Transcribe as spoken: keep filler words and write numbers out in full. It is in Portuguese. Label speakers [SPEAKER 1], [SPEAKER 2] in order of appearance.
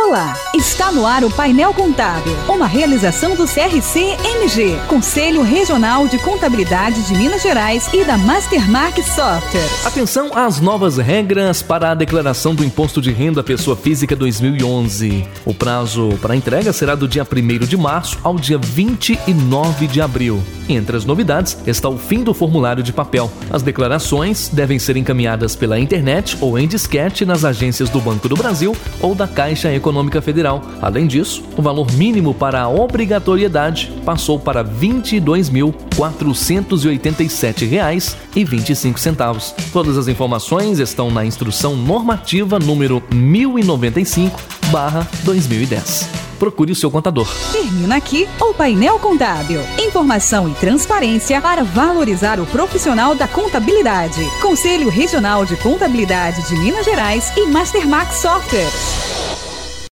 [SPEAKER 1] Olá, está no ar o Painel Contábil, uma realização do C R C M G, Conselho Regional de Contabilidade de Minas Gerais e da Mastermark Software.
[SPEAKER 2] Atenção às novas regras para a declaração do Imposto de Renda Pessoa Física dois mil e onze. O prazo para a entrega será do dia primeiro de março ao dia vinte e nove de abril. Entre as novidades está o fim do formulário de papel. As declarações devem ser encaminhadas pela internet ou em disquete nas agências do Banco do Brasil ou da Caixa Econômica Federal. Além disso, o valor mínimo para a obrigatoriedade passou para vinte e dois mil quatrocentos e oitenta e sete reais e vinte e cinco centavos. Todas as informações estão na Instrução Normativa número mil e noventa e cinco barra dois mil e dez. Procure o seu contador.
[SPEAKER 1] Termina aqui o Painel Contábil. Informação e transparência para valorizar o profissional da contabilidade. Conselho Regional de Contabilidade de Minas Gerais e Mastermark Software.